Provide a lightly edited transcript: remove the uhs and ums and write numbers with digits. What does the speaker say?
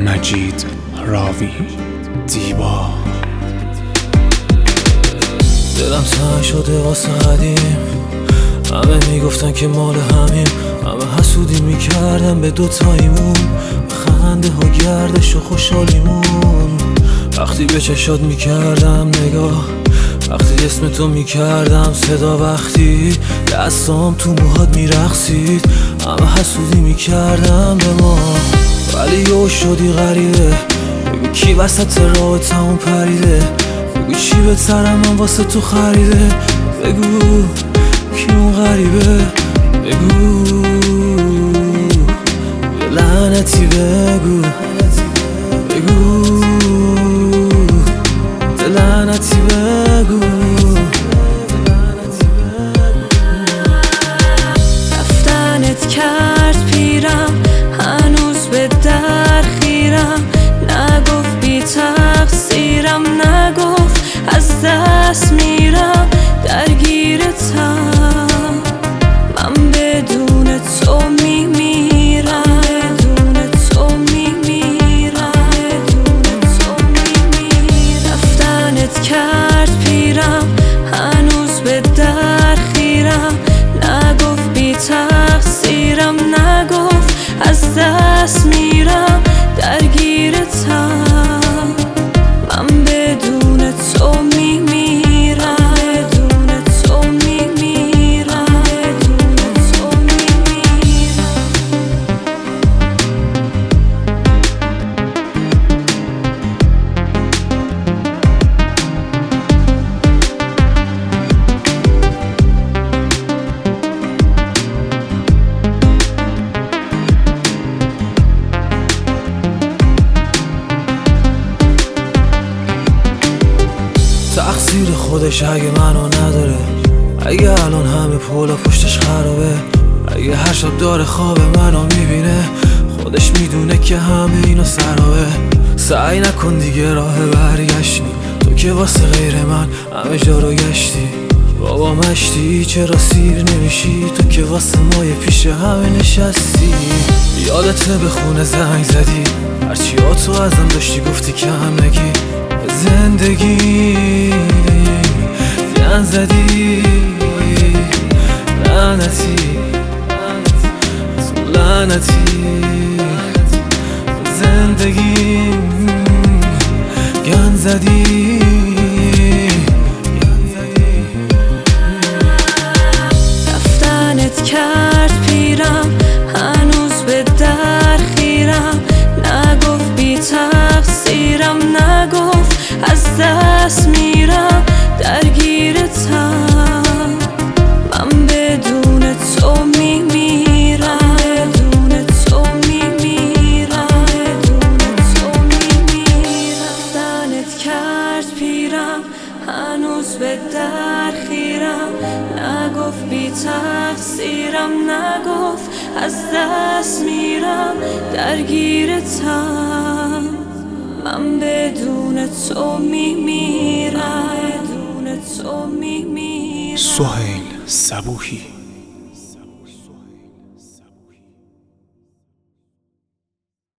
مجید راوی دیبا. دلم تنگ شده واسه قدیم، همه میگفتن که مال همیم، همه حسودی میکردن به دوتاییمون، به خنده ها گردش و خوشحالیمون. وقتی به چشات میکردم نگاه، وقتی اسم تو میکردم صدا، وقتی دستام تو موهات میرقصید، همه حسودی میکردم به ما. ولی یو شدی غریبه، بگو کی وسط راه تموم پریده، بگو چی بهترم من واسه تو خریده، بگو کی اون غریبه، بگو یه لعنتی بگو، بگو یه لعنتی بگو. رفتنت کرد پیرم، هنوز به در خیرم، نگفت بی تقصیرم، نگفت از دست میرم، درگیرتم، من بدون تو میمیرم، بدون تو میمیرم، بدون تو میمیرم. رفتنت کرد پیرم، هنوز به در خیرم، نگفت بی تقصیرم، نگفت از دست میرم، درگیرتم، من بدون تو میمیرم، بدون تو میمیرم، بدون تو میمیرم. تقصیر خودش اگه منو نداره، اگه الان همه پولا پشتش خرابه، اگه هر شب داره خواب منو میبینه، خودش میدونه که همه اینا سرابه. سعی نکن دیگه راه برگشتی، تو که واسه غیر من همه جا رو گشتی. بابا مشتی چرا سیر نمیشی، تو که واسه مای پیش همه نشستی. یادته به خونه زنگ زدی، هرچی تو ازم داشتی گفتی که هم نگی، زندگی زن زدی، لعنتی لعنتی، زندگی گن زدی. رفتنت کرد پیرم، هنوز به در خیرم، نگفت بی تقصیرم، نگفت از دست میرم، درگیرتم، من بدون تو میمیرم، بدون تو میمیرم، بدون تو میمیرم. رفتنت کرد پیرم، هنوز به در خیرم، نگفت بی تقصیرم، نگفت از دست میرم، درگیرتم، من بدون تو میمیرم، بدون تو میمیرم. سهیل صبوحی.